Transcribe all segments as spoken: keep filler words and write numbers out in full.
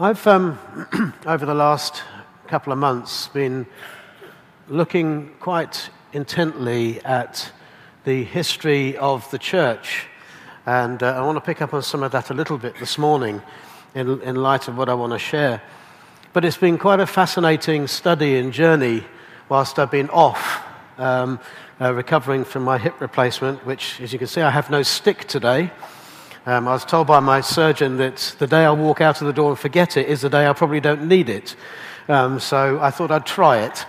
I've, um, over the last couple of months, been looking quite intently at the history of the church, and uh, I want to pick up on some of that a little bit this morning in, in light of what I want to share. But it's been quite a fascinating study and journey whilst I've been off, um, uh, recovering from my hip replacement, which, as you can see, I have no stick today. Um, I was told by my surgeon that the day I walk out of the door and forget it is the day I probably don't need it. Um, so I thought I'd try it.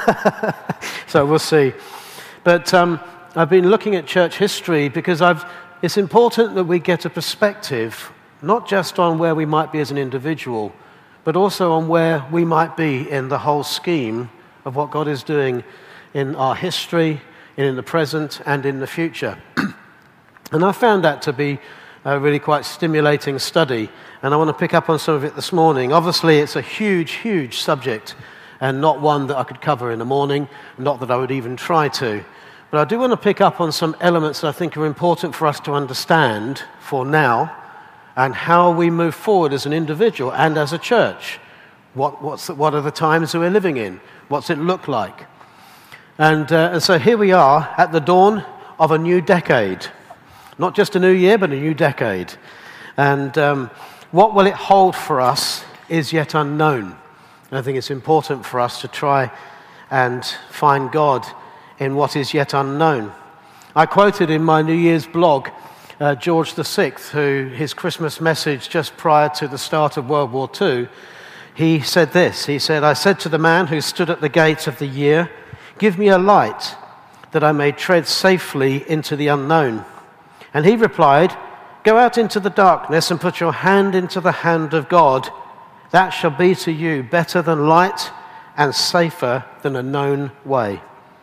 So we'll see. But um, I've been looking at church history because I've, it's important that we get a perspective, not just on where we might be as an individual, but also on where we might be in the whole scheme of what God is doing in our history, in the present, and in the future. And I found that to be a really quite stimulating study, and I want to pick up on some of it this morning. Obviously, it's a huge, huge subject, and not one that I could cover in the morning, not that I would even try to. But I do want to pick up on some elements that I think are important for us to understand for now, and how we move forward as an individual and as a church. What, what's the, what are the times that we're living in? What's it look like? And, uh, and so here we are at the dawn of a new decade. Not just a new year, but a new decade. And um, what will it hold for us is yet unknown. I think it's important for us to try and find God in what is yet unknown. I quoted in my New Year's blog uh, George the Sixth, who his Christmas message just prior to the start of World War Two, he said this. He said, "I said to the man who stood at the gate of the year, 'Give me a light that I may tread safely into the unknown.' And he replied, 'Go out into the darkness and put your hand into the hand of God. That shall be to you better than light and safer than a known way.'"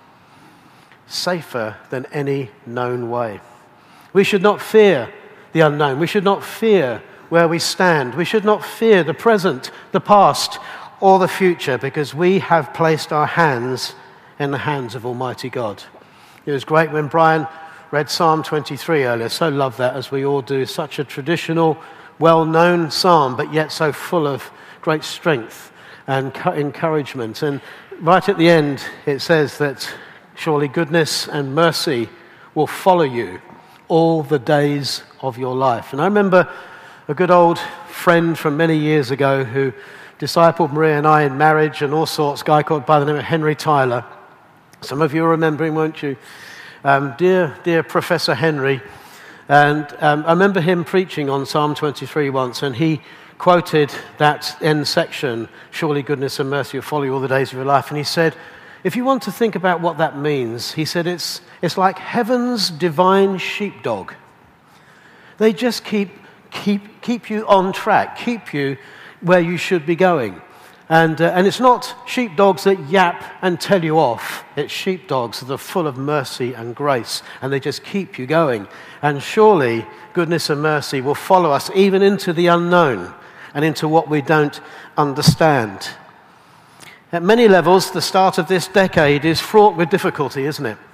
Safer than any known way. We should not fear the unknown. We should not fear where we stand. We should not fear the present, the past, or the future, because we have placed our hands in the hands of Almighty God. It was great when Brian read Psalm twenty-three earlier. So love that, as we all do. Such a traditional, well-known psalm, but yet so full of great strength and encouragement. And right at the end, it says that surely goodness and mercy will follow you all the days of your life. And I remember a good old friend from many years ago who discipled Maria and I in marriage and all sorts, a guy called by the name of Henry Tyler. Some of you are remembering, won't you? Um, dear, dear Professor Henry, and um, I remember him preaching on Psalm twenty-three once, and he quoted that end section, "Surely goodness and mercy will follow you all the days of your life," and he said, if you want to think about what that means, he said, it's, it's like heaven's divine sheepdog. They just keep, keep, keep you on track, keep you where you should be going. And, uh, and it's not sheepdogs that yap and tell you off. It's sheepdogs that are full of mercy and grace, and they just keep you going. And surely goodness and mercy will follow us even into the unknown and into what we don't understand. At many levels, the start of this decade is fraught with difficulty, isn't it?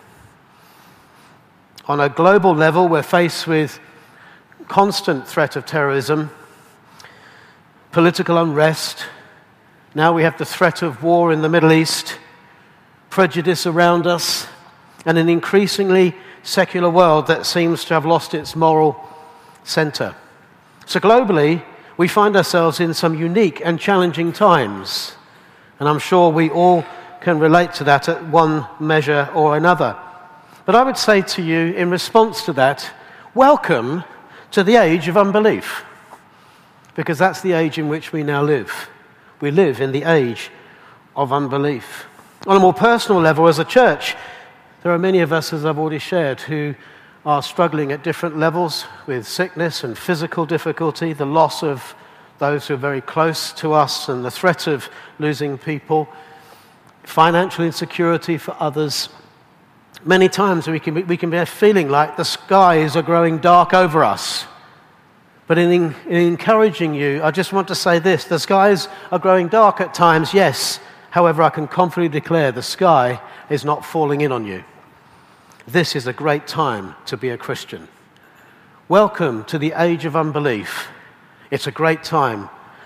On a global level, we're faced with constant threat of terrorism, political unrest. Now we have the threat of war in the Middle East, prejudice around us, and an increasingly secular world that seems to have lost its moral center. So globally, we find ourselves in some unique and challenging times, and I'm sure we all can relate to that at one measure or another. But I would say to you, in response to that, welcome to the age of unbelief, because that's the age in which we now live. We live in the age of unbelief. On a more personal level, as a church, there are many of us, as I've already shared, who are struggling at different levels with sickness and physical difficulty, the loss of those who are very close to us, and the threat of losing people, financial insecurity for others. Many times we can be, we can be feeling like the skies are growing dark over us. But in, in encouraging you, I just want to say this: the skies are growing dark at times, yes. However, I can confidently declare the sky is not falling in on you. This is a great time to be a Christian. Welcome to the age of unbelief. It's a great time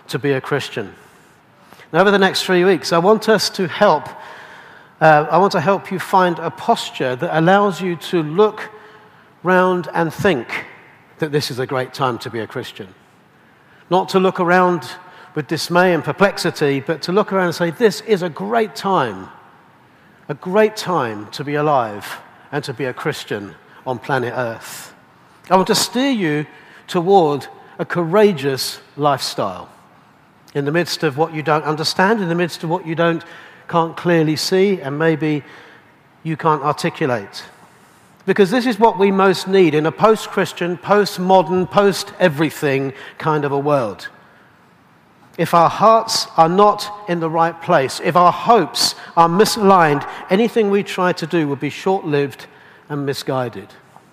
to be a Christian. Now, over the next three weeks, I want us to help, uh, I want to help you find a posture that allows you to look round and think that this is a great time to be a Christian. Not to look around with dismay and perplexity, but to look around and say, this is a great time, a great time to be alive and to be a Christian on planet Earth. I want to steer you toward a courageous lifestyle in the midst of what you don't understand, in the midst of what you don't can't clearly see, and maybe you can't articulate. Because this is what we most need in a post-Christian, post-modern, post-everything kind of a world. If our hearts are not in the right place, if our hopes are misaligned, anything we try to do will be short-lived and misguided.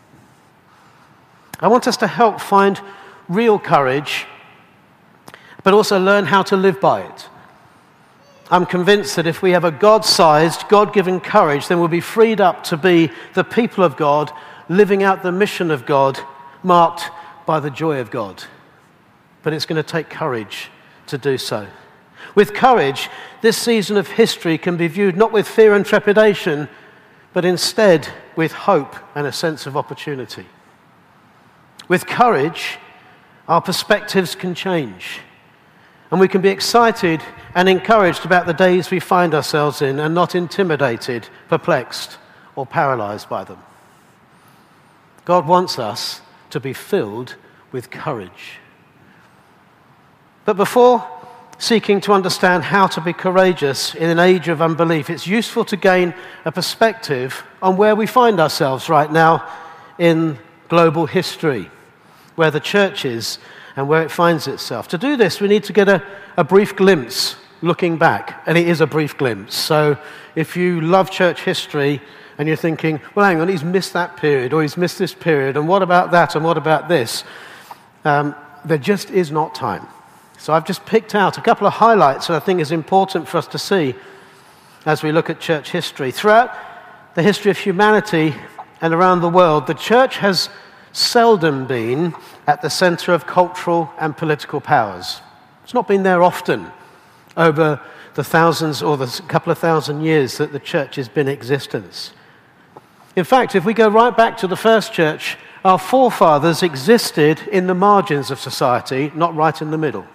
I want us to help find real courage, but also learn how to live by it. I'm convinced that if we have a God-sized, God-given courage, then we'll be freed up to be the people of God, living out the mission of God, marked by the joy of God. But it's going to take courage to do so. With courage, this season of history can be viewed not with fear and trepidation, but instead with hope and a sense of opportunity. With courage, our perspectives can change, and we can be excited and encouraged about the days we find ourselves in and not intimidated, perplexed, or paralyzed by them. God wants us to be filled with courage. But before seeking to understand how to be courageous in an age of unbelief, it's useful to gain a perspective on where we find ourselves right now in global history, where the church is and where it finds itself. To do this, we need to get a, a brief glimpse looking back, and it is a brief glimpse. So if you love church history and you're thinking, well, hang on, he's missed that period, or he's missed this period, and what about that, and what about this? Um, there just is not time. So I've just picked out a couple of highlights that I think is important for us to see as we look at church history. Throughout the history of humanity and around the world, the church has seldom been at the center of cultural and political powers. It's not been there often over the thousands or the couple of thousand years that the church has been in existence. In fact, if we go right back to the first church, our forefathers existed in the margins of society, not right in the middle.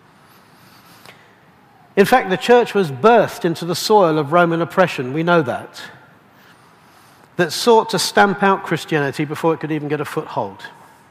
In fact, the church was birthed into the soil of Roman oppression, we know that, that sought to stamp out Christianity before it could even get a foothold.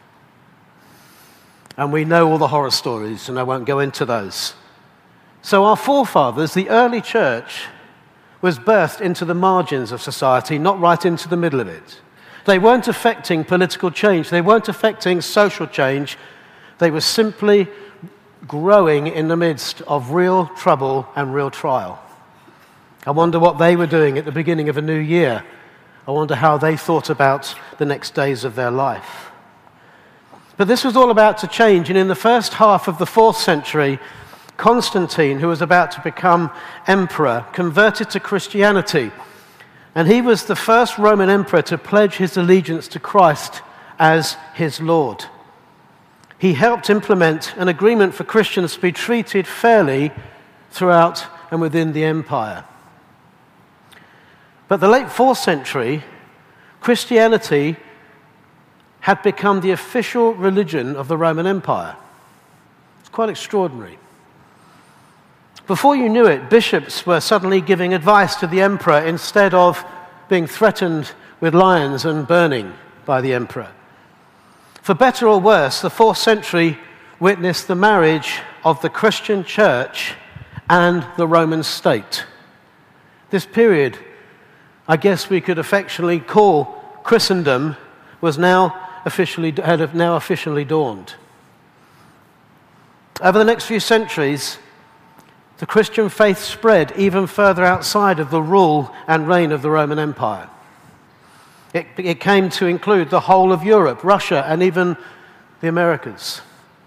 And we know all the horror stories, and I won't go into those. So our forefathers, the early church, was birthed into the margins of society, not right into the middle of it. They weren't affecting political change. They weren't affecting social change. They were simply growing in the midst of real trouble and real trial. I wonder what they were doing at the beginning of a new year. I wonder how they thought about the next days of their life. But this was all about to change, and in the first half of the fourth century, Constantine, who was about to become emperor, converted to Christianity, and he was the first Roman emperor to pledge his allegiance to Christ as his Lord. He helped implement an agreement for Christians to be treated fairly throughout and within the empire. But the late fourth century, Christianity had become the official religion of the Roman Empire. It's quite extraordinary. Before you knew it, bishops were suddenly giving advice to the emperor instead of being threatened with lions and burning by the emperor. For better or worse, the fourth century witnessed the marriage of the Christian church and the Roman state. This period, I guess we could affectionately call Christendom, was now officially had now officially dawned. Over the next few centuries, the Christian faith spread even further outside of the rule and reign of the Roman Empire. It, it came to include the whole of Europe, Russia, and even the Americas.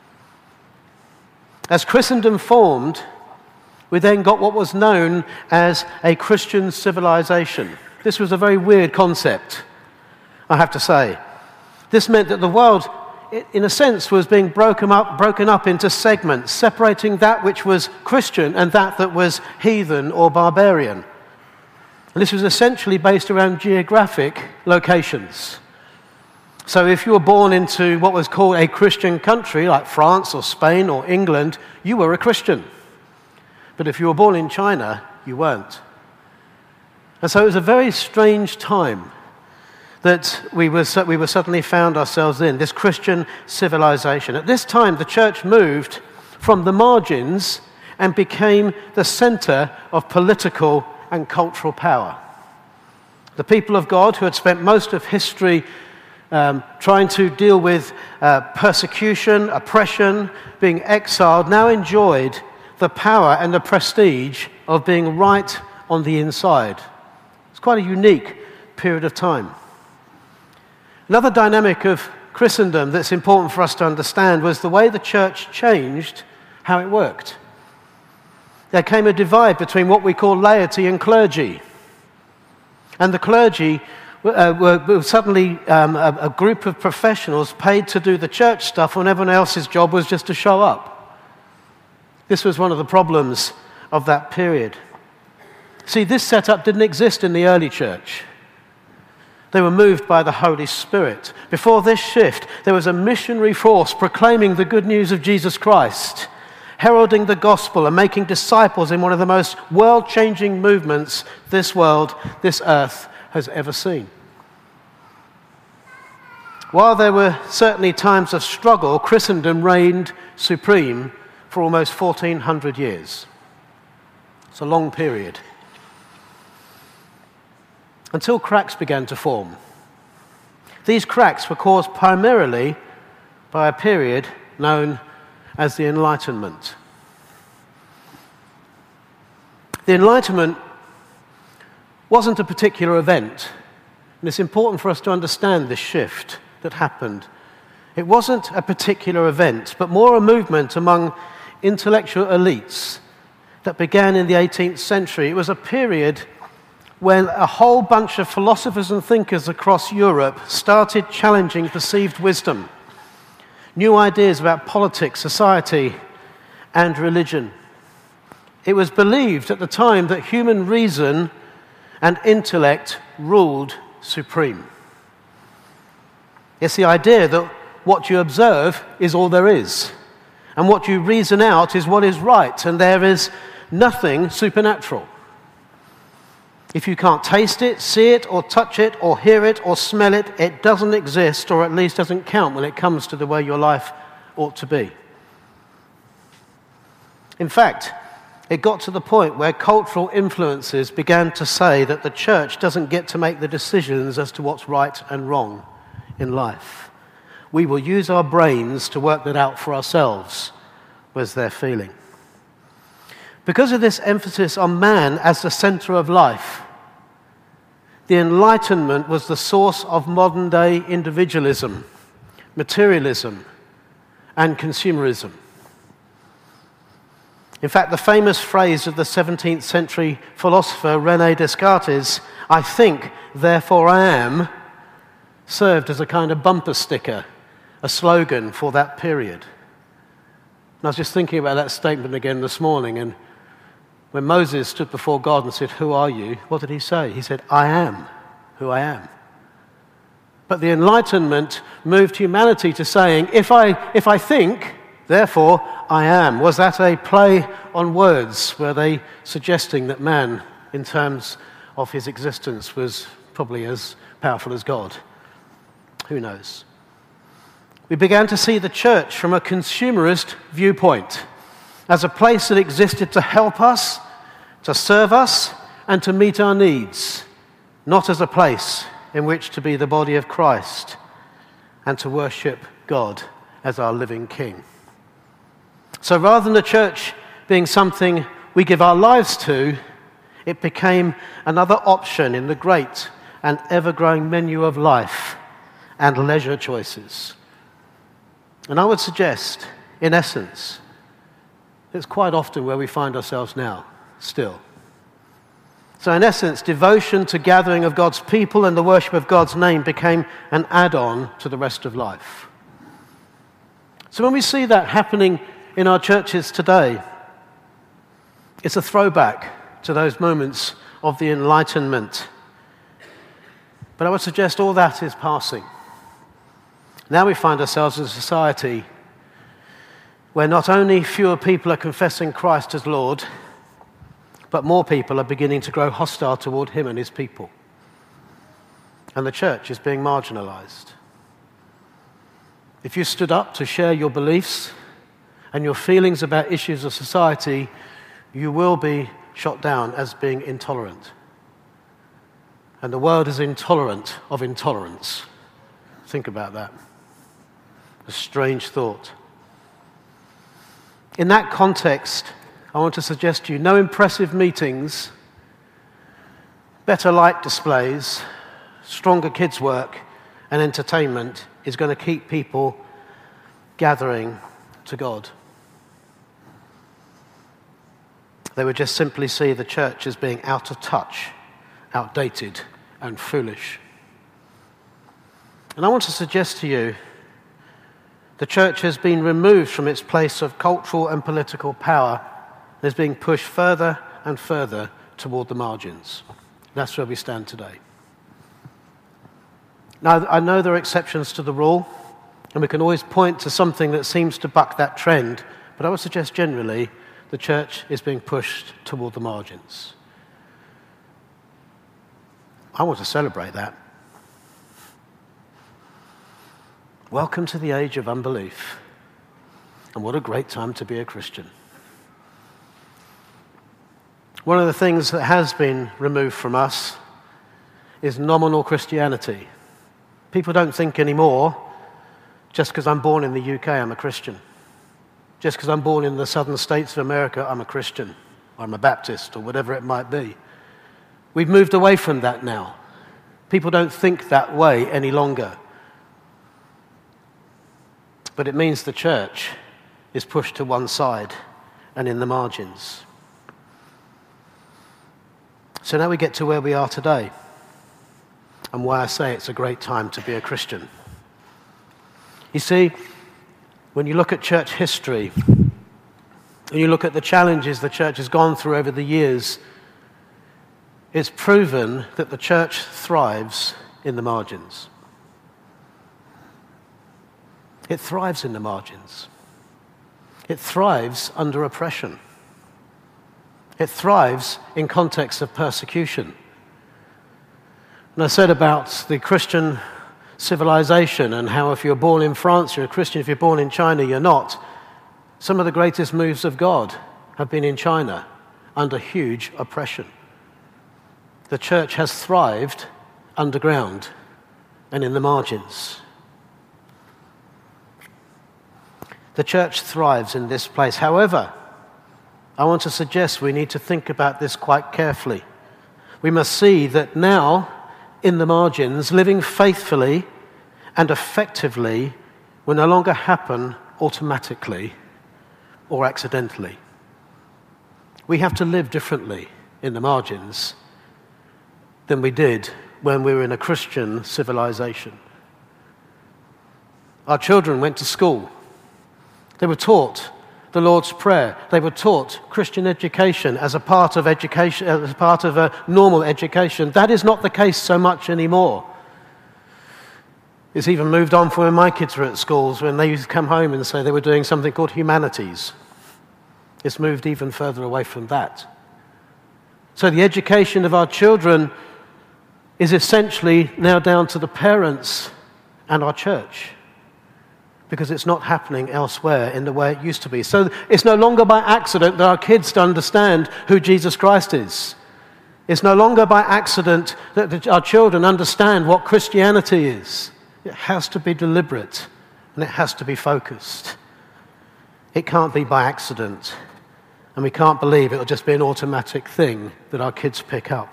As Christendom formed, we then got what was known as a Christian civilization. This was a very weird concept, I have to say. This meant that the world in a sense, was being broken up, broken up into segments, separating that which was Christian and that that was heathen or barbarian. And this was essentially based around geographic locations. So if you were born into what was called a Christian country, like France or Spain or England, you were a Christian. But if you were born in China, you weren't. And so it was a very strange time that we were, we were suddenly found ourselves in, this Christian civilization. At this time, the church moved from the margins and became the center of political and cultural power. The people of God, who had spent most of history um, trying to deal with uh, persecution, oppression, being exiled, now enjoyed the power and the prestige of being right on the inside. It's quite a unique period of time. Another dynamic of Christendom that's important for us to understand was the way the church changed how it worked. There came a divide between what we call laity and clergy. And the clergy uh, were, were suddenly um, a, a group of professionals paid to do the church stuff when everyone else's job was just to show up. This was one of the problems of that period. See, this setup didn't exist in the early church. They were moved by the Holy Spirit. Before this shift, there was a missionary force proclaiming the good news of Jesus Christ, heralding the gospel and making disciples in one of the most world-changing movements this world, this earth, has ever seen. While there were certainly times of struggle, Christendom reigned supreme for almost fourteen hundred years. It's a long period. Until cracks began to form. These cracks were caused primarily by a period known as the Enlightenment. The Enlightenment wasn't a particular event, and it's important for us to understand this shift that happened. It wasn't a particular event, but more a movement among intellectual elites that began in the eighteenth century. It was a period when a whole bunch of philosophers and thinkers across Europe started challenging perceived wisdom, new ideas about politics, society, and religion. It was believed at the time that human reason and intellect ruled supreme. It's the idea that what you observe is all there is, and what you reason out is what is right, and there is nothing supernatural. If you can't taste it, see it, or touch it, or hear it, or smell it, it doesn't exist, or at least doesn't count when it comes to the way your life ought to be. In fact, it got to the point where cultural influences began to say that the church doesn't get to make the decisions as to what's right and wrong in life. We will use our brains to work that out for ourselves, was their feeling. Because of this emphasis on man as the center of life, the Enlightenment was the source of modern-day individualism, materialism, and consumerism. In fact, the famous phrase of the seventeenth century philosopher René Descartes, "I think, therefore I am," served as a kind of bumper sticker, a slogan for that period. And I was just thinking about that statement again this morning, and when Moses stood before God and said, "Who are you?" what did he say? He said, "I am who I am." But the Enlightenment moved humanity to saying, if I, if I think, therefore I am. Was that a play on words? Were they suggesting that man, in terms of his existence, was probably as powerful as God? Who knows? We began to see the church from a consumerist viewpoint, as a place that existed to help us, to serve us, and to meet our needs, not as a place in which to be the body of Christ and to worship God as our living King. So rather than the church being something we give our lives to, it became another option in the great and ever-growing menu of life and leisure choices. And I would suggest, in essence, it's quite often where we find ourselves now, still. So in essence, devotion to gathering of God's people and the worship of God's name became an add-on to the rest of life. So when we see that happening in our churches today, it's a throwback to those moments of the Enlightenment. But I would suggest all that is passing. Now we find ourselves in a society where not only fewer people are confessing Christ as Lord, but more people are beginning to grow hostile toward him and his people. And the church is being marginalized. If you stood up to share your beliefs and your feelings about issues of society, you will be shot down as being intolerant. And the world is intolerant of intolerance. Think about that. A strange thought. In that context, I want to suggest to you no impressive meetings, better light displays, stronger kids' work, and entertainment is going to keep people gathering to God. They would just simply see the church as being out of touch, outdated, and foolish. And I want to suggest to you, the church has been removed from its place of cultural and political power and is being pushed further and further toward the margins. That's where we stand today. Now, I know there are exceptions to the rule, and we can always point to something that seems to buck that trend, but I would suggest generally the church is being pushed toward the margins. I want to celebrate that. Welcome to the age of unbelief, and what a great time to be a Christian. One of the things that has been removed from us is nominal Christianity. People don't think anymore, just because I'm born in the U K, I'm a Christian. Just because I'm born in the southern states of America, I'm a Christian, or I'm a Baptist, or whatever it might be. We've moved away from that now. People don't think that way any longer. But it means the church is pushed to one side and in the margins. So now we get to where we are today, and why I say it's a great time to be a Christian. You see, when you look at church history, and you look at the challenges the church has gone through over the years, it's proven that the church thrives in the margins. It thrives in the margins. It thrives under oppression. It thrives in contexts of persecution. And I said about the Christian civilization and how if you're born in France, you're a Christian. If you're born in China, you're not. Some of the greatest moves of God have been in China under huge oppression. The church has thrived underground and in the margins. The church thrives in this place. However, I want to suggest we need to think about this quite carefully. We must see that now, in the margins, living faithfully and effectively will no longer happen automatically or accidentally. We have to live differently in the margins than we did when we were in a Christian civilization. Our children went to school. They were taught the Lord's Prayer. They were taught Christian education as a part of education, as part of a normal education. That is not the case so much anymore. It's even moved on from when my kids were at schools, when they used to come home and say they were doing something called humanities. It's moved even further away from that. So the education of our children is essentially now down to the parents and our church, because it's not happening elsewhere in the way it used to be. So it's no longer by accident that our kids understand who Jesus Christ is. It's no longer by accident that our children understand what Christianity is. It has to be deliberate, and it has to be focused. It can't be by accident, and we can't believe it'll just be an automatic thing that our kids pick up.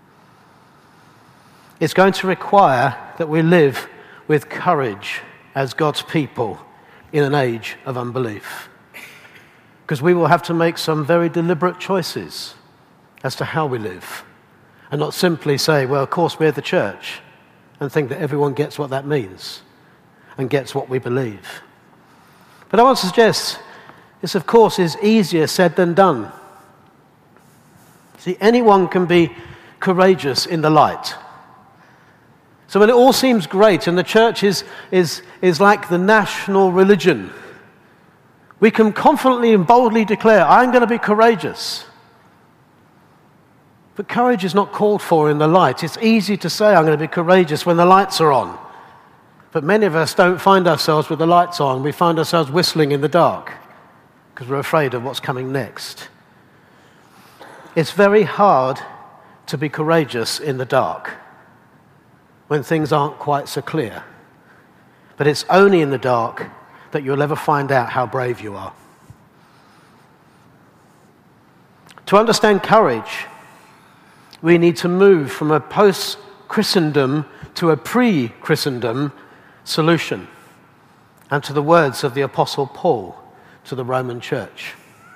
It's going to require that we live with courage as God's people in an age of unbelief, because we will have to make some very deliberate choices as to how we live, and not simply say, well, of course we're the church, and think that everyone gets what that means and gets what we believe. But I want to suggest this, of course, is easier said than done. See, anyone can be courageous in the light. So when it all seems great and the church is, is, is like the national religion, we can confidently and boldly declare, I'm going to be courageous. But courage is not called for in the light. It's easy to say I'm going to be courageous when the lights are on. But many of us don't find ourselves with the lights on. We find ourselves whistling in the dark because we're afraid of what's coming next. It's very hard to be courageous in the dark when things aren't quite so clear. But it's only in the dark that you'll ever find out how brave you are. To understand courage, we need to move from a post-Christendom to a pre-Christendom solution, and to the words of the Apostle Paul to the Roman church.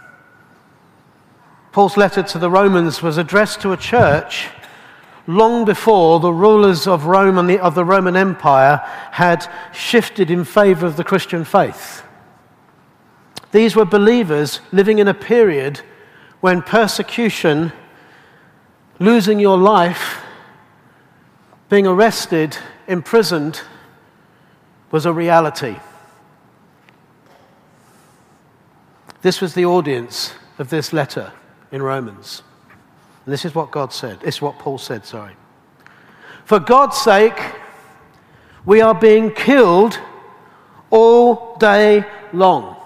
Paul's letter to the Romans was addressed to a church long before the rulers of Rome and the, of the Roman Empire had shifted in favor of the Christian faith. These were believers living in a period when persecution, losing your life, being arrested, imprisoned, was a reality. This was the audience of this letter in Romans. And this is what God said. This is what Paul said, sorry. For God's sake, we are being killed all day long.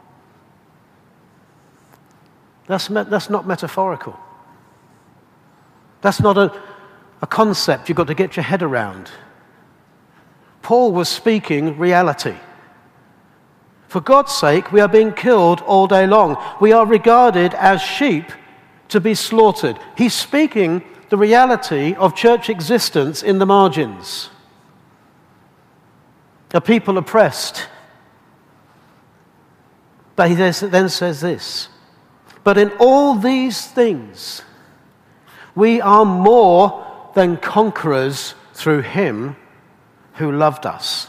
That's, me- that's not metaphorical. That's not a, a concept you've got to get your head around. Paul was speaking reality. For God's sake, we are being killed all day long. We are regarded as sheep to be slaughtered. He's speaking the reality of church existence in the margins. A people oppressed. But he then says this, but in all these things, we are more than conquerors through him who loved us.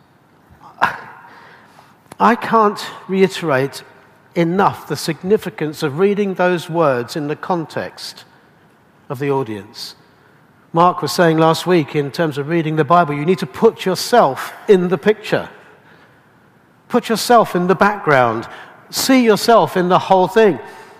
I can't reiterate enough the significance of reading those words in the context of the audience. Mark was saying last week, in terms of reading the Bible, you need to put yourself in the picture. Put yourself in the background. See yourself in the whole thing.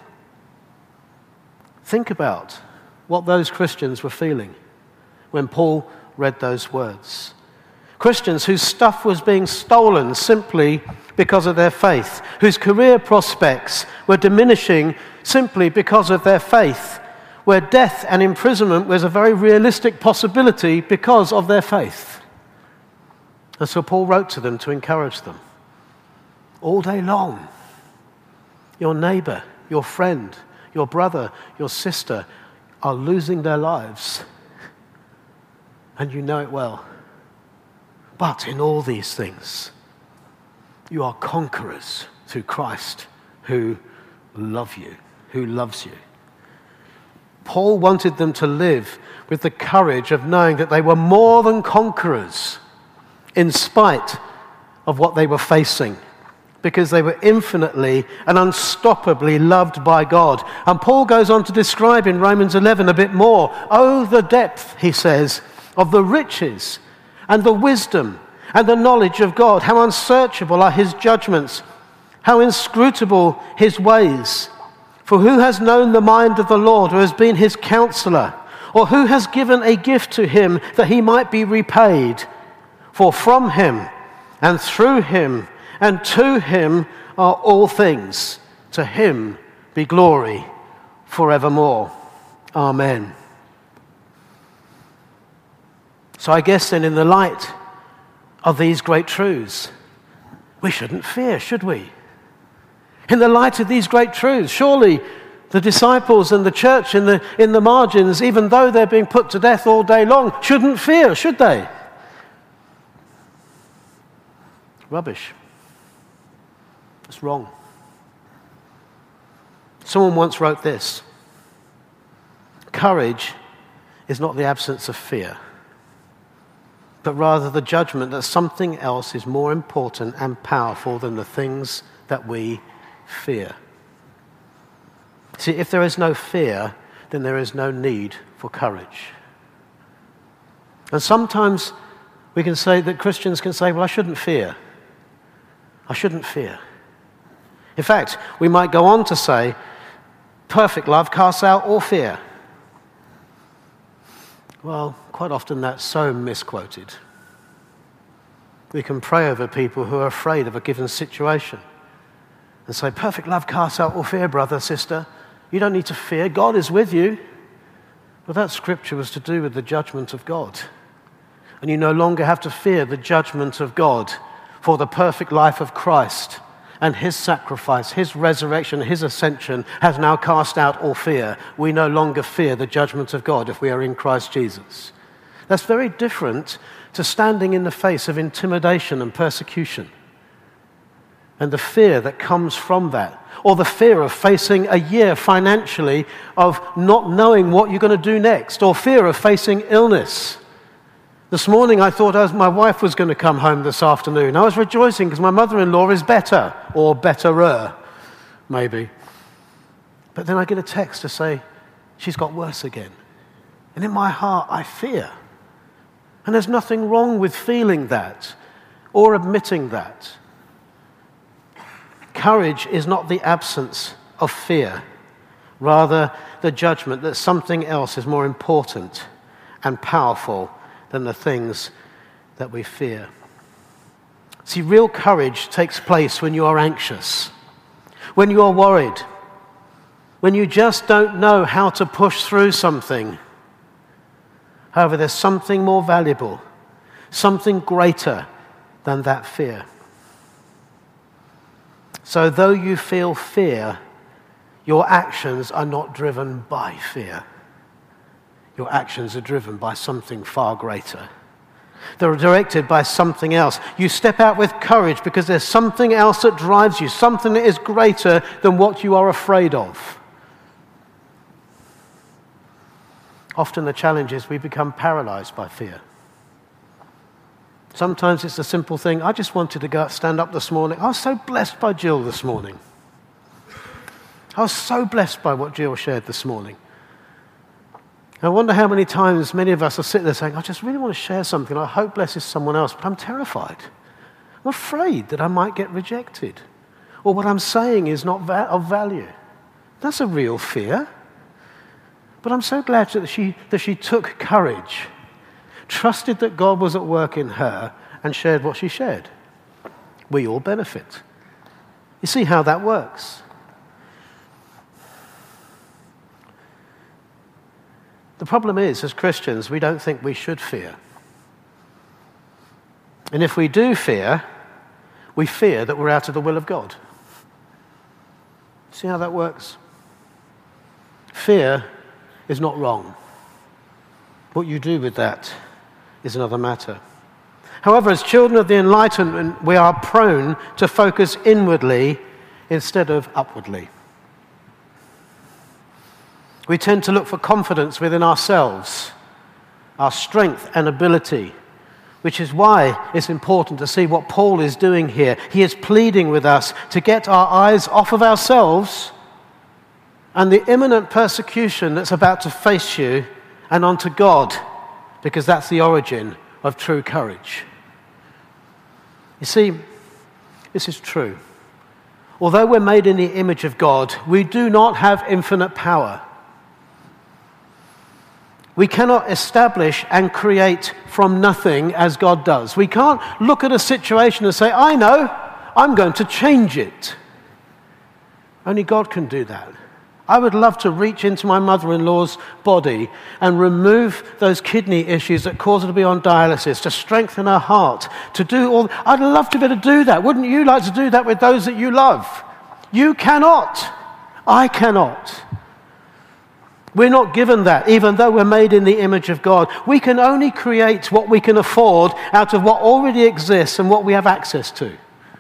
Think about what those Christians were feeling when Paul read those words. Christians whose stuff was being stolen simply because of their faith, whose career prospects were diminishing simply because of their faith, where death and imprisonment was a very realistic possibility because of their faith. And so Paul wrote to them to encourage them. All day long, your neighbor, your friend, your brother, your sister are losing their lives. And you know it well. But in all these things, you are conquerors through Christ who love you, who loves you. Paul wanted them to live with the courage of knowing that they were more than conquerors in spite of what they were facing, because they were infinitely and unstoppably loved by God. And Paul goes on to describe in Romans eleven a bit more. Oh, the depth, he says, of the riches and the wisdom and the knowledge of God. How unsearchable are his judgments, how inscrutable his ways. For who has known the mind of the Lord, who has been his counselor? Or who has given a gift to him that he might be repaid? For from him and through him and to him are all things. To him be glory forevermore. Amen. So I guess then, in the light of these great truths, we shouldn't fear, should we? In the light of these great truths, surely the disciples and the church in the, in the margins, even though they're being put to death all day long, shouldn't fear, should they? Rubbish. It's wrong. Someone once wrote this: courage is not the absence of fear. but rather the judgment that something else is more important and powerful than the things that we fear. See, if there is no fear, then there is no need for courage. And sometimes we can say that Christians can say, well, I shouldn't fear. I shouldn't fear. In fact, we might go on to say, perfect love casts out all fear. Well, quite often that's so misquoted. We can pray over people who are afraid of a given situation and say, perfect love casts out all fear, brother, sister. You don't need to fear. God is with you. But that scripture was to do with the judgment of God. And you no longer have to fear the judgment of God, for the perfect life of Christ and his sacrifice, his resurrection, his ascension has now cast out all fear. We no longer fear the judgment of God if we are in Christ Jesus. That's very different to standing in the face of intimidation and persecution and the fear that comes from that, or the fear of facing a year financially of not knowing what you're going to do next, or fear of facing illness. This morning I thought I was, my wife was going to come home this afternoon. I was rejoicing because my mother-in-law is better, or betterer, maybe. But then I get a text to say, she's got worse again. And in my heart I fear. And there's nothing wrong with feeling that, or admitting that. Courage is not the absence of fear, rather the judgment that something else is more important and powerful than the things that we fear. See, real courage takes place when you are anxious, when you are worried, when you just don't know how to push through something. However, there's something more valuable, something greater than that fear. So though you feel fear, your actions are not driven by fear. Your actions are driven by something far greater. They're directed by something else. You step out with courage because there's something else that drives you, something that is greater than what you are afraid of. Often the challenge is we become paralyzed by fear. Sometimes it's a simple thing. I just wanted to go stand up this morning. I was so blessed by Jill this morning. I was so blessed by what Jill shared this morning. I wonder how many times many of us will sit there saying, I just really want to share something. I hope blesses someone else, but I'm terrified. I'm afraid that I might get rejected, or what I'm saying is not va- of value. That's a real fear. But I'm so glad that she, that she took courage, trusted that God was at work in her, and shared what she shared. We all benefit. You see how that works. The problem is, as Christians, we don't think we should fear. And if we do fear, we fear that we're out of the will of God. See how that works? Fear is not wrong. What you do with that is another matter. However, as children of the Enlightenment, we are prone to focus inwardly instead of upwardly. We tend to look for confidence within ourselves, our strength and ability, which is why it's important to see what Paul is doing here. He is pleading with us to get our eyes off of ourselves and the imminent persecution that's about to face you and onto God, because that's the origin of true courage. You see, this is true. Although we're made in the image of God, we do not have infinite power. We cannot establish and create from nothing as God does. We can't look at a situation and say, I know, I'm going to change it. Only God can do that. I would love to reach into my mother-in-law's body and remove those kidney issues that cause her to be on dialysis, to strengthen her heart, to do all. I'd love to be able to do that. Wouldn't you like to do that with those that you love? You cannot. I cannot. We're not given that, even though we're made in the image of God. We can only create what we can afford out of what already exists and what we have access to.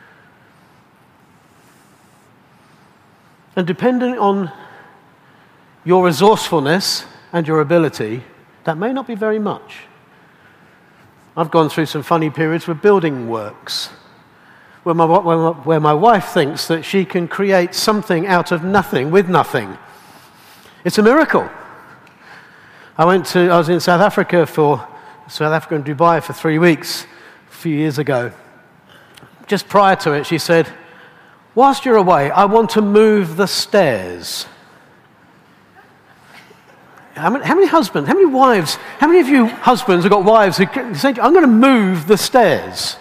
And depending on your resourcefulness and your ability, that may not be very much. I've gone through some funny periods with building works, where my, where my, where my wife thinks that she can create something out of nothing with nothing. It's a miracle. I went to, I was in South Africa for, South Africa and Dubai for three weeks a few years ago. Just prior to it, she said, whilst you're away, I want to move the stairs. How many, how many husbands, how many wives, how many of you husbands have got wives who say, I'm going to move the stairs?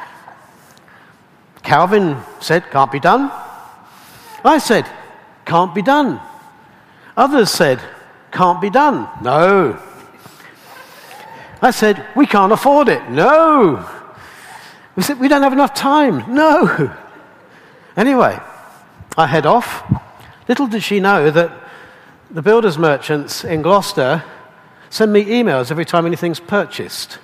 Calvin said, can't be done. I said, can't be done. Others said, can't be done. No. I said, we can't afford it. No. We said, we don't have enough time. No. Anyway, I head off. Little did she know that the builders merchants in Gloucester send me emails every time anything's purchased.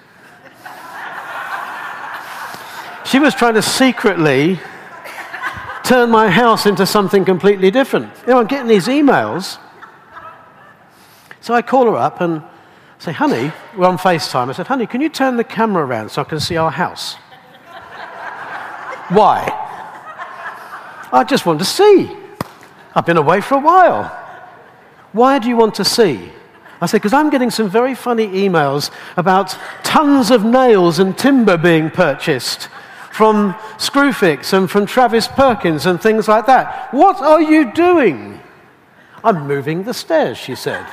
She was trying to secretly turn my house into something completely different. You know, I'm getting these emails. So I call her up and say, honey, we're on FaceTime. I said, honey, can you turn the camera around so I can see our house? Why? I just want to see. I've been away for a while. Why do you want to see? I said, because I'm getting some very funny emails about tons of nails and timber being purchased from Screwfix and from Travis Perkins and things like that. What are you doing? I'm moving the stairs, she said.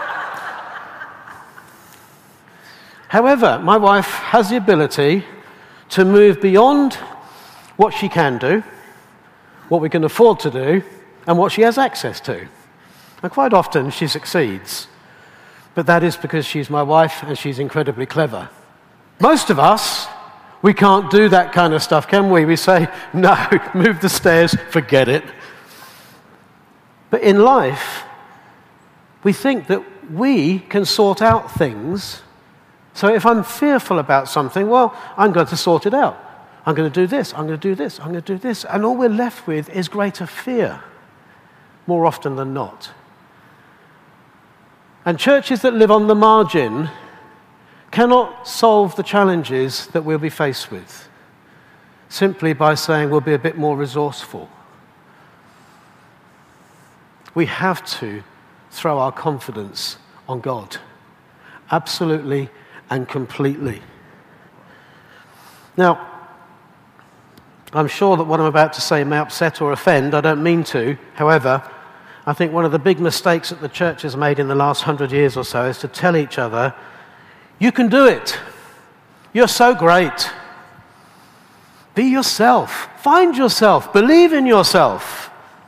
However, my wife has the ability to move beyond what she can do, what we can afford to do, and what she has access to. And quite often she succeeds. But that is because she's my wife and she's incredibly clever. Most of us, we can't do that kind of stuff, can we? We say, no, move the stairs, forget it. But in life, we think that we can sort out things. So if I'm fearful about something, well, I'm going to sort it out. I'm going to do this, I'm going to do this, I'm going to do this. And all we're left with is greater fear, more often than not. And churches that live on the margin cannot solve the challenges that we'll be faced with simply by saying we'll be a bit more resourceful. We have to throw our confidence on God, absolutely and completely. Now, I'm sure that what I'm about to say may upset or offend. I don't mean to. However, I think one of the big mistakes that the church has made in the last hundred years or so is to tell each other, you can do it. You're so great. Be yourself. Find yourself. Believe in yourself.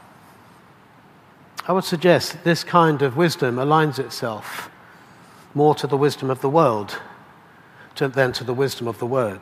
I would suggest that this kind of wisdom aligns itself more to the wisdom of the world than to the wisdom of the Word.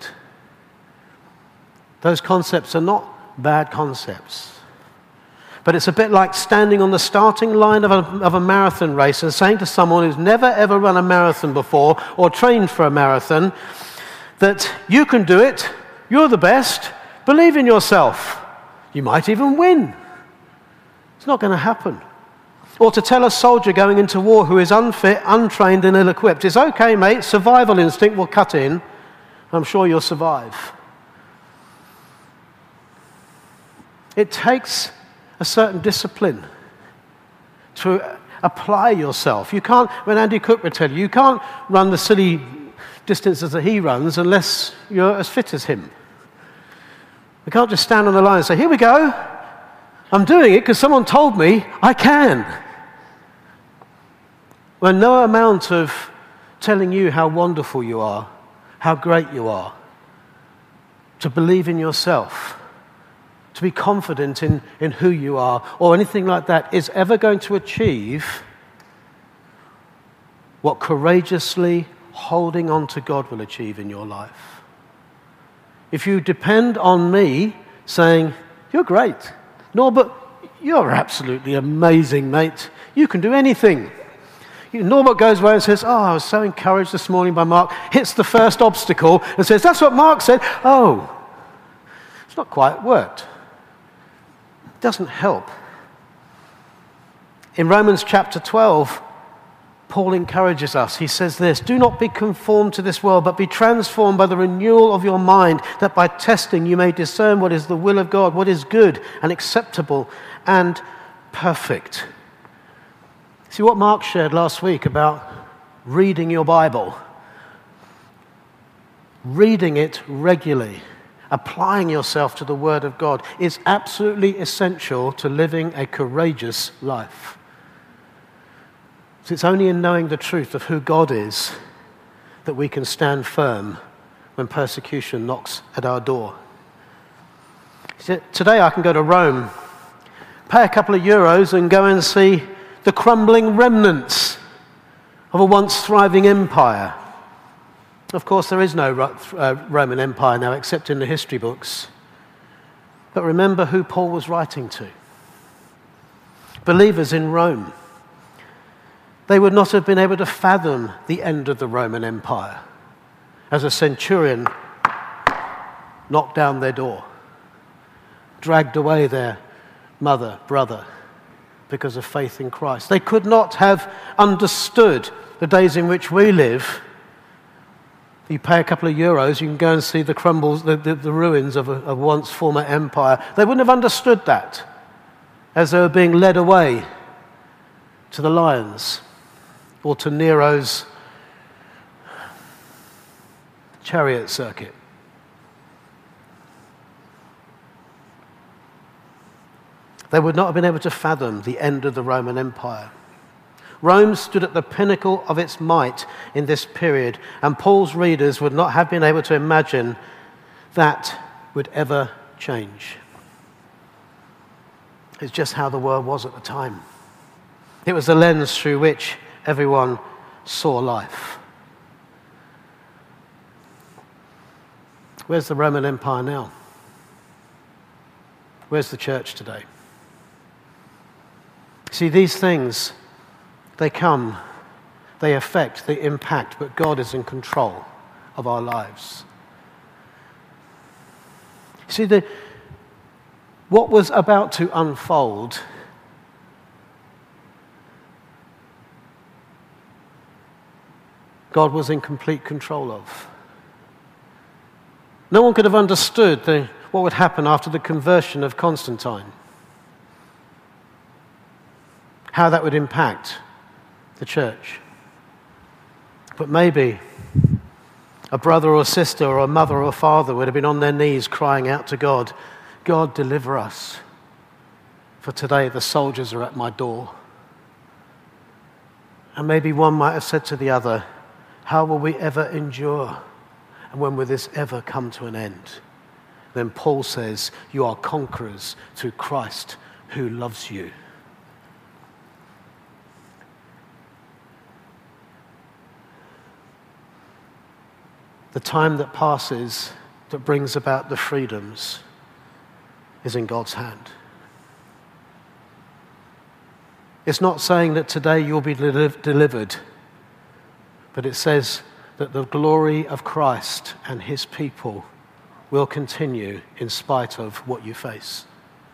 Those concepts are not bad concepts. But it's a bit like standing on the starting line of a, of a marathon race and saying to someone who's never ever run a marathon before or trained for a marathon that you can do it, you're the best, believe in yourself. You might even win. It's not going to happen. Or to tell a soldier going into war who is unfit, untrained and ill-equipped, it's okay, mate, survival instinct will cut in. I'm sure you'll survive. It takes a certain discipline to apply yourself. You can't, when Andy Cook would tell you, you can't run the silly distances that he runs unless you're as fit as him. We can't just stand on the line and say, here we go, I'm doing it because someone told me I can. When no amount of telling you how wonderful you are, how great you are, to believe in yourself, to be confident in, in who you are, or anything like that, is ever going to achieve what courageously holding on to God will achieve in your life. If you depend on me saying, you're great, Norbert, you're absolutely amazing, mate, you can do anything. Norbert goes away and says, oh, I was so encouraged this morning by Mark, hits the first obstacle and says, that's what Mark said. Oh, it's not quite worked. Doesn't help. In Romans chapter twelve, Paul encourages us. He says this, "Do not be conformed to this world, but be transformed by the renewal of your mind, that by testing you may discern what is the will of God, what is good and acceptable and perfect." See what Mark shared last week about reading your Bible. Reading it regularly, applying yourself to the Word of God is absolutely essential to living a courageous life. So it's only in knowing the truth of who God is that we can stand firm when persecution knocks at our door. Today I can go to Rome, pay a couple of euros and go and see the crumbling remnants of a once thriving empire. Of course, there is no Roman Empire now except in the history books. But remember who Paul was writing to. Believers in Rome. They would not have been able to fathom the end of the Roman Empire as a centurion knocked down their door, dragged away their mother, brother, because of faith in Christ. They could not have understood the days in which we live. You pay a couple of euros, you can go and see the crumbles, the, the, the ruins of a, a once former empire. They wouldn't have understood that as they were being led away to the lions or to Nero's chariot circuit. They would not have been able to fathom the end of the Roman Empire. Rome stood at the pinnacle of its might in this period, and Paul's readers would not have been able to imagine that would ever change. It's just how the world was at the time. It was the lens through which everyone saw life. Where's the Roman Empire now? Where's the church today? See, these things, they come, they affect, they impact, but God is in control of our lives. See, the, what was about to unfold God was in complete control of. No one could have understood the, what would happen after the conversion of Constantine, how that would impact the church. But maybe a brother or sister or a mother or a father would have been on their knees crying out to God, "God, deliver us, for today the soldiers are at my door." And maybe one might have said to the other, "How will we ever endure? And when will this ever come to an end?" Then Paul says, "You are conquerors through Christ who loves you." The time that passes, that brings about the freedoms, is in God's hand. It's not saying that today you'll be delivered, but it says that the glory of Christ and his people will continue in spite of what you face.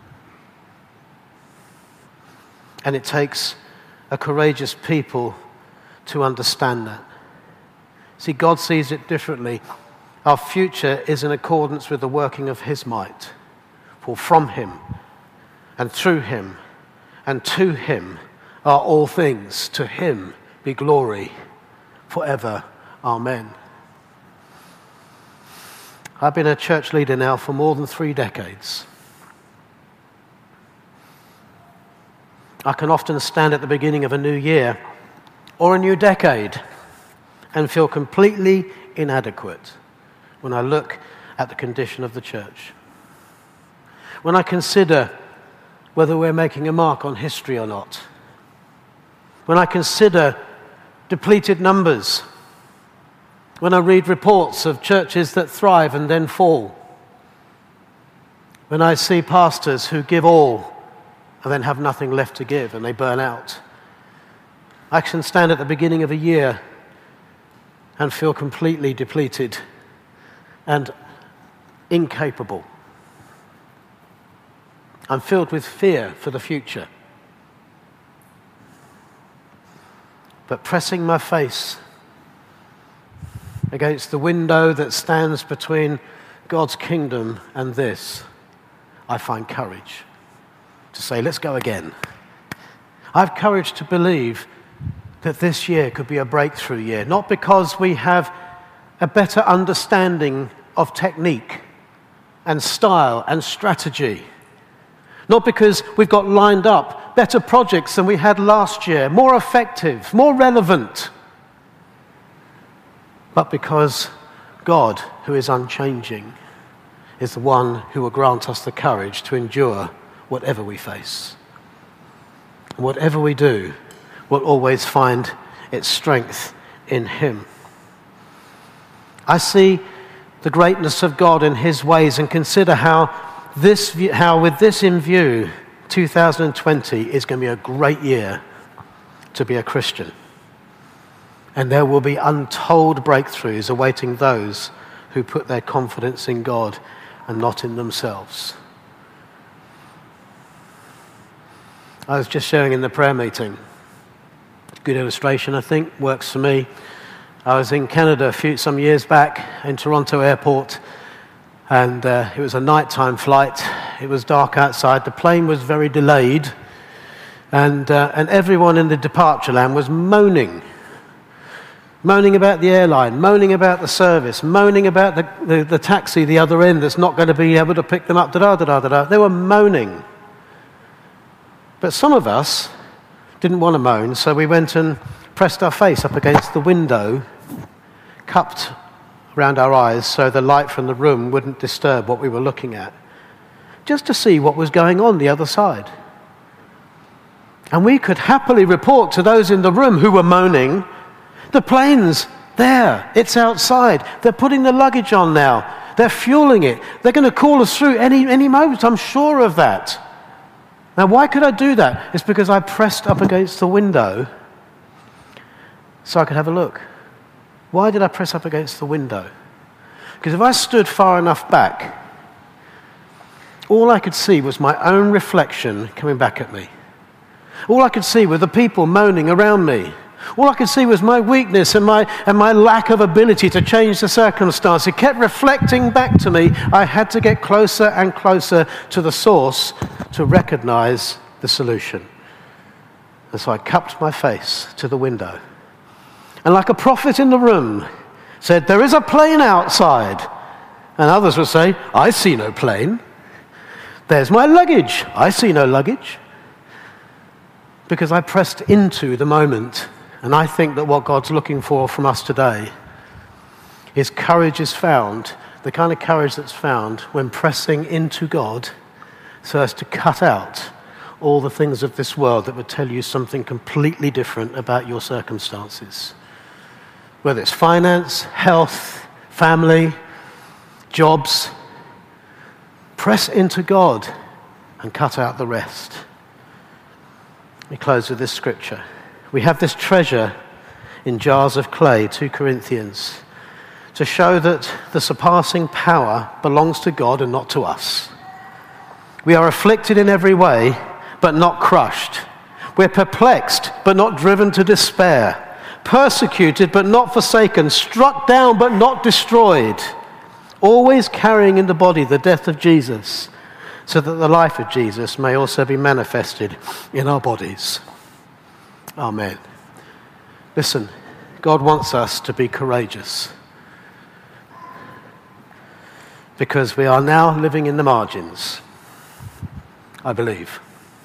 And it takes a courageous people to understand that. See, God sees it differently. Our future is in accordance with the working of his might. For from him and through him and to him are all things. To him be glory forever. Amen. I've been a church leader now for more than three decades. I can often stand at the beginning of a new year or a new decade and feel completely inadequate when I look at the condition of the church. When I consider whether we're making a mark on history or not. When I consider depleted numbers. When I read reports of churches that thrive and then fall. When I see pastors who give all and then have nothing left to give and they burn out. I can stand at the beginning of a year and feel completely depleted and incapable. I'm filled with fear for the future. But pressing my face against the window that stands between God's kingdom and this, I find courage to say, let's go again. I have courage to believe that this year could be a breakthrough year, not because we have a better understanding of technique and style and strategy, not because we've got lined up better projects than we had last year, more effective, more relevant, but because God, who is unchanging, is the one who will grant us the courage to endure whatever we face. Whatever we do, we'll always find its strength in him. I see the greatness of God in his ways and consider how this, how with this in view, two thousand twenty is going to be a great year to be a Christian. And there will be untold breakthroughs awaiting those who put their confidence in God and not in themselves. I was just sharing in the prayer meeting. Good illustration, I think, works for me. I was in Canada a few, some years back in Toronto airport, and uh, it was a nighttime flight. It was dark outside. The plane was very delayed, and uh, and everyone in the departure lounge was moaning. Moaning about the airline, moaning about the service, moaning about the, the, the taxi the other end that's not going to be able to pick them up, da-da-da-da-da. They were moaning. But some of us didn't want to moan, so we went and pressed our face up against the window, cupped around our eyes so the light from the room wouldn't disturb what we were looking at, just to see what was going on the other side. And we could happily report to those in the room who were moaning, the plane's there, it's outside, they're putting the luggage on now, they're fueling it, they're going to call us through any, any moment, I'm sure of that. Now, why could I do that? It's because I pressed up against the window so I could have a look. Why did I press up against the window? Because if I stood far enough back, all I could see was my own reflection coming back at me. All I could see were the people moaning around me. All I could see was my weakness and my, and my lack of ability to change the circumstance. It kept reflecting back to me. I had to get closer and closer to the source to recognize the solution. And so I cupped my face to the window. And like a prophet in the room, said, there is a plane outside. And others would say, I see no plane. There's my luggage. I see no luggage. Because I pressed into the moment. And I think that what God's looking for from us today is courage is found, the kind of courage that's found when pressing into God so as to cut out all the things of this world that would tell you something completely different about your circumstances. Whether it's finance, health, family, jobs, press into God and cut out the rest. Let me close with this scripture. We have this treasure in jars of clay, Second Corinthians, to show that the surpassing power belongs to God and not to us. We are afflicted in every way, but not crushed. We're perplexed, but not driven to despair. Persecuted, but not forsaken. Struck down, but not destroyed. Always carrying in the body the death of Jesus, so that the life of Jesus may also be manifested in our bodies. Amen. Listen, God wants us to be courageous because we are now living in the margins, I believe.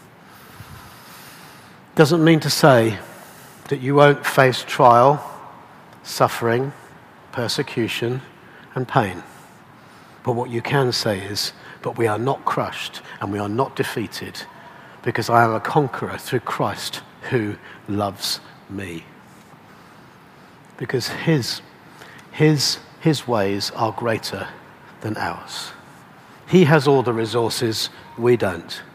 Doesn't mean to say that you won't face trial, suffering, persecution, and pain. But what you can say is, but we are not crushed and we are not defeated because I am a conqueror through Christ who loves me. Because his, his, his ways are greater than ours. He has all the resources, we don't.